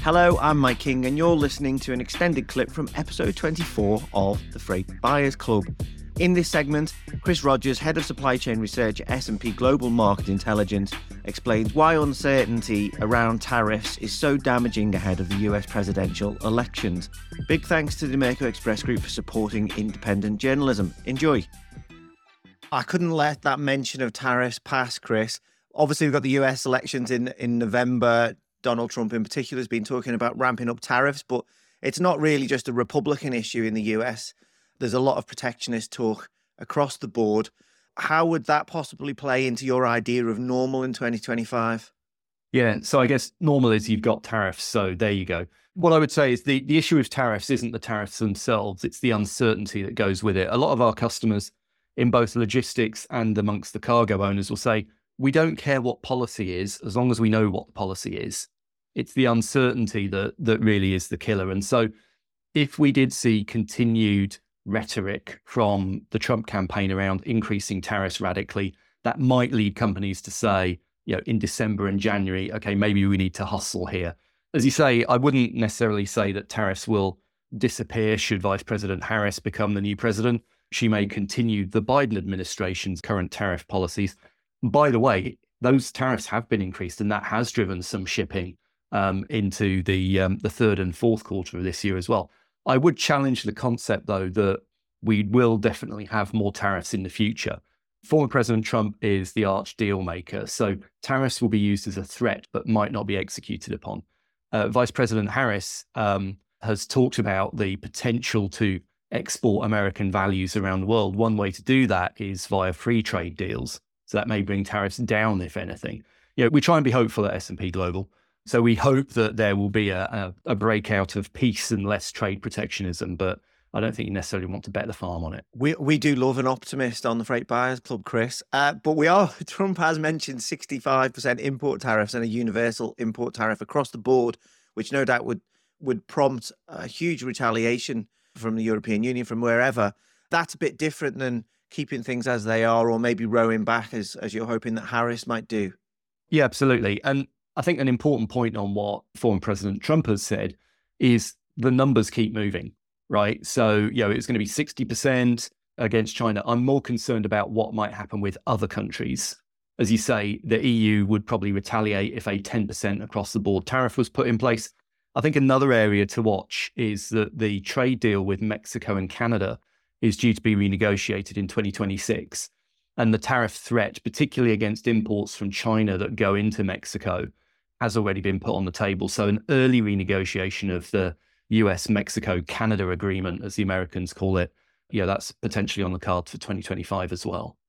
Hello, I'm Mike King, and you're listening to an extended clip from episode 24 of the Freight Buyers Club. In this segment, Chris Rogers, Head of Supply Chain Research at S&P Global Market Intelligence, explains why uncertainty around tariffs is so damaging ahead of the US presidential elections. Big thanks to the American Express Group for supporting independent journalism. Enjoy. I couldn't let that mention of tariffs pass, Chris. Obviously, we've got the US elections in November. Donald Trump in particular has been talking about ramping up tariffs, but it's not really just a Republican issue in the US. There's a lot of protectionist talk across the board. How would that possibly play into your idea of normal in 2025? Yeah, so I guess normal is you've got tariffs, so there you go. What I would say is the issue with tariffs isn't the tariffs themselves, it's the uncertainty that goes with it. A lot of our customers in both logistics and amongst the cargo owners will say, we don't care what policy is, as long as we know what the policy is. It's the uncertainty that really is the killer. And so if we did see continued rhetoric from the Trump campaign around increasing tariffs radically, that might lead companies to say, in December and January, okay, maybe we need to hustle here. As you say, I wouldn't necessarily say that tariffs will disappear should Vice President Harris become the new president. She may continue the Biden administration's current tariff policies. By the way, those tariffs have been increased, and that has driven some shipping into the third and fourth quarter of this year as well. I would challenge the concept, though, that we will definitely have more tariffs in the future. Former President Trump is the arch deal maker, so tariffs will be used as a threat but might not be executed upon. Vice President Harris has talked about the potential to export American values around the world. One way to do that is via free trade deals. So that may bring tariffs down, if anything. We try and be hopeful at S&P Global. So we hope that there will be a breakout of peace and less trade protectionism, but I don't think you necessarily want to bet the farm on it. We do love an optimist on the Freight Buyers Club, Chris. But Trump has mentioned 65% import tariffs and a universal import tariff across the board, which no doubt would prompt a huge retaliation from the European Union, from wherever. That's a bit different than keeping things as they are, or maybe rowing back as you're hoping that Harris might do. Yeah, absolutely. And I think an important point on what former President Trump has said is the numbers keep moving, right? So, it's going to be 60% against China. I'm more concerned about what might happen with other countries. As you say, the EU would probably retaliate if a 10% across the board tariff was put in place. I think another area to watch is that the trade deal with Mexico and Canada is due to be renegotiated in 2026. And the tariff threat, particularly against imports from China that go into Mexico, has already been put on the table. So an early renegotiation of the US-Mexico-Canada agreement, as the Americans call it, that's potentially on the cards for 2025 as well.